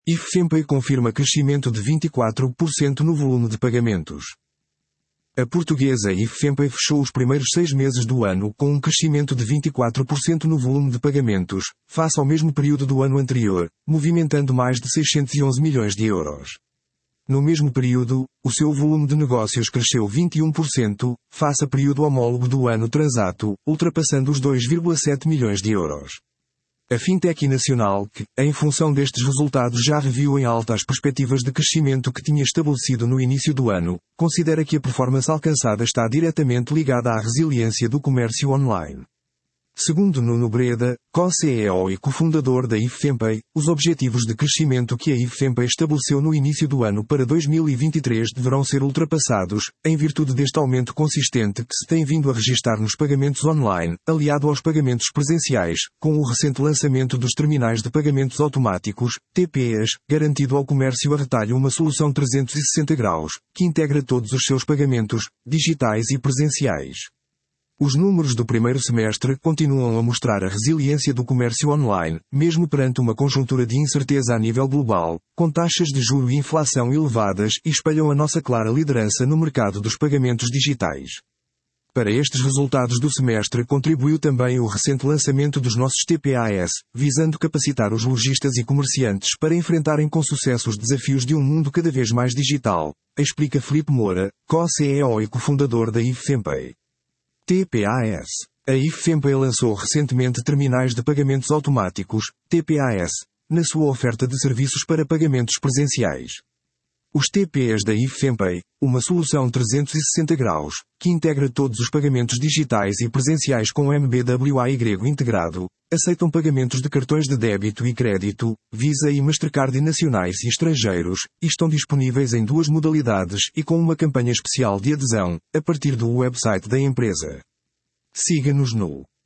IFFEMPEI confirma crescimento de 24% no volume de pagamentos. A portuguesa IFFEMPEI fechou os primeiros 6 meses do ano com um crescimento de 24% no volume de pagamentos, face ao mesmo período do ano anterior, movimentando mais de 611 milhões de euros. No mesmo período, o seu volume de negócios cresceu 21%, face a período homólogo do ano transato, ultrapassando os 2,7 milhões de euros. A Fintech nacional, que, em função destes resultados já reviu em alta as perspectivas de crescimento que tinha estabelecido no início do ano, considera que a performance alcançada está diretamente ligada à resiliência do comércio online. Segundo Nuno Breda, co-CEO e cofundador da IFFEMPEI, os objetivos de crescimento que a IFFEMPEI estabeleceu no início do ano para 2023 deverão ser ultrapassados, em virtude deste aumento consistente que se tem vindo a registrar nos pagamentos online, aliado aos pagamentos presenciais, com o recente lançamento dos terminais de pagamentos automáticos, TPEs, garantido ao comércio a retalho uma solução 360 graus, que integra todos os seus pagamentos, digitais e presenciais. Os números do primeiro semestre continuam a mostrar a resiliência do comércio online, mesmo perante uma conjuntura de incerteza a nível global, com taxas de juro e inflação elevadas e espelham a nossa clara liderança no mercado dos pagamentos digitais. Para estes resultados do semestre contribuiu também o recente lançamento dos nossos TPAS, visando capacitar os lojistas e comerciantes para enfrentarem com sucesso os desafios de um mundo cada vez mais digital, explica Filipe Moura, co-CEO e cofundador da IFFEMPEI. TPAS. A IFFEMPEI lançou recentemente terminais de pagamentos automáticos, TPAS, na sua oferta de serviços para pagamentos presenciais. Os TPAs da IFFEMPEI, uma solução 360 graus, que integra todos os pagamentos digitais e presenciais com MBWay integrado, aceitam pagamentos de cartões de débito e crédito, Visa e Mastercard nacionais e estrangeiros, e estão disponíveis em 2 modalidades e com uma campanha especial de adesão, a partir do website da empresa. Siga-nos no